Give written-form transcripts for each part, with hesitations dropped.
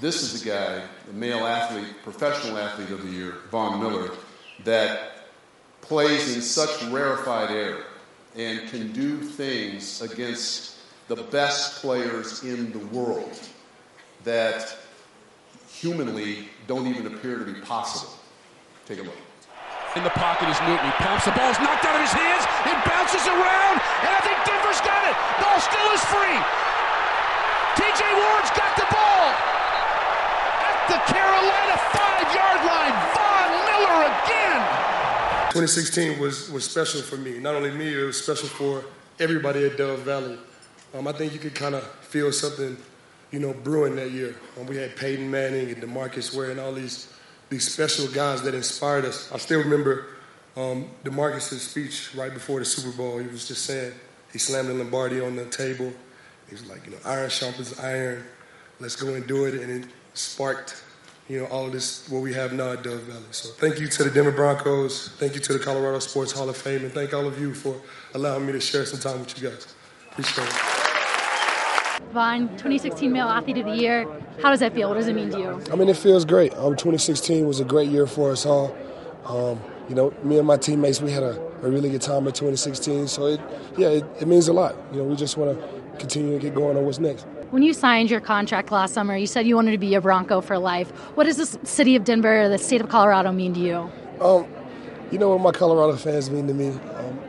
this is the guy, the male athlete, professional athlete of the year, Von Miller, that plays in such rarefied air and can do things against the best players in the world that humanly don't even appear to be possible. Take a look. In the pocket is Newton. He pumps. The ball's knocked out of his hands. It bounces around, and I think Denver's got it. Ball still is free. T.J. Ward's got the ball at the Carolina 5-yard line. Von Miller again. 2016 was special for me. Not only me, it was special for everybody at Dove Valley. I think you could kind of feel something, brewing that year. We had Peyton Manning and DeMarcus Ware and all these special guys that inspired us. I still remember DeMarcus' speech right before the Super Bowl. He was just saying, he slammed the Lombardi on the table. He was like, iron sharpens iron. Let's go and do it. And it sparked, all of this, what we have now at Dove Valley. So thank you to the Denver Broncos. Thank you to the Colorado Sports Hall of Fame. And thank all of you for allowing me to share some time with you guys. Appreciate it. Von, 2016 Male Athlete of the Year. How does that feel? What does it mean to you? It feels great. 2016 was a great year for us all. Me and my teammates, we had a really good time in 2016. So, it means a lot. We just want to continue to get going on what's next. When you signed your contract last summer, you said you wanted to be a Bronco for life. What does the city of Denver, the state of Colorado mean to you? What my Colorado fans mean to me?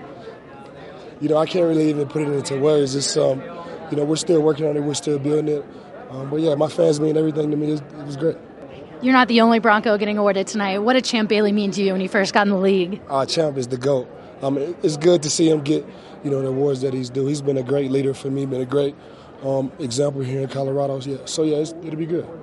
I can't really even put it into words. It's we're still working on it. We're still building it. But my fans mean everything to me. It was great. You're not the only Bronco getting awarded tonight. What did Champ Bailey mean to you when you first got in the league? Champ is the GOAT. It's good to see him get, the awards that he's due. He's been a great leader for me, been a great example here in Colorado. It'll be good.